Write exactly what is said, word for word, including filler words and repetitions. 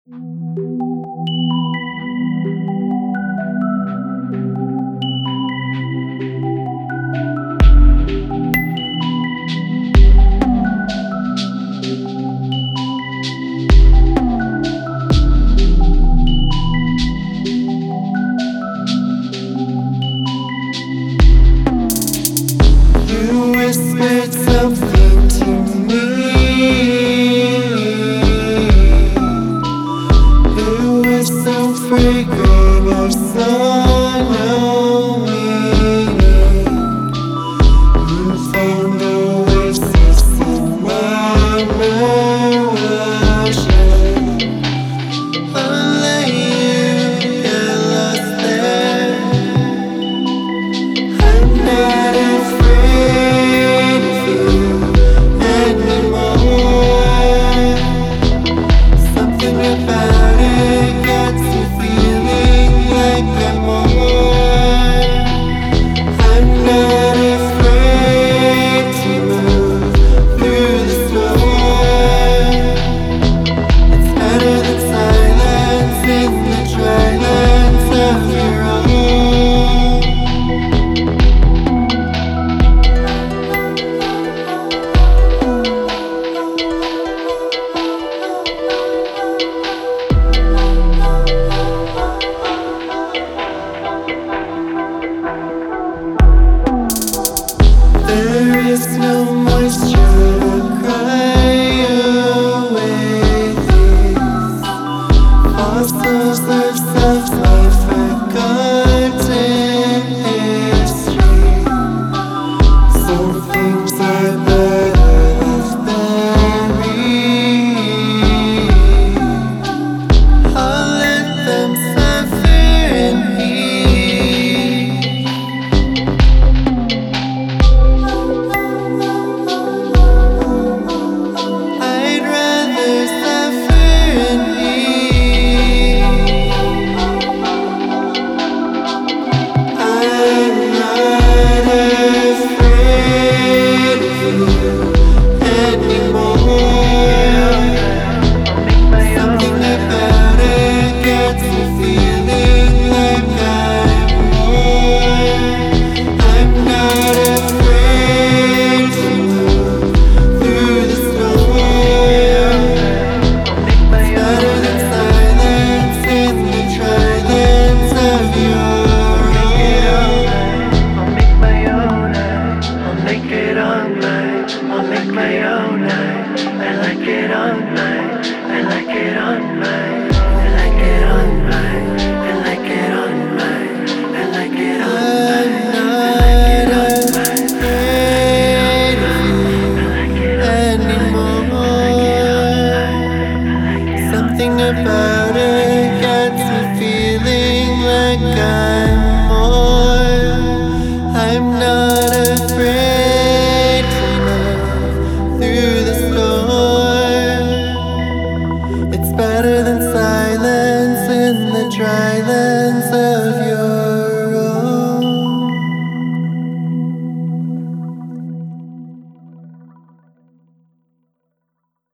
You whispered something to me. You were so fragrant or so knowing. You found oasis in my ocean. I'll let you get lost there. I'm not afraid of you anymore. Something about it gets me feeling like I'm more. I'm not afraid to move through the storm. It's better than silence in the drylands of your own. There is no moisture to cry away these fossils of self-life, forgotten history. Some things are better left buried. I'll let them suffer in peace. I'd rather suffer in peace. I'm not afraid of you anymore. Something about it gets me feeling like I'm more. I'm not afraid to move through the storm. Better than silence in the drylands of your own. I'll make my own eye. I'll make it all mine. I'll make my own eye. I like it all mine. I like it all mine. I like it all mine. I like it all mine. I like it all I'm mine. not afraid of you anymore. Something about it gets me feeling like I'm more. I'm not afraid to move through the storm. It's better than silence in the dryland.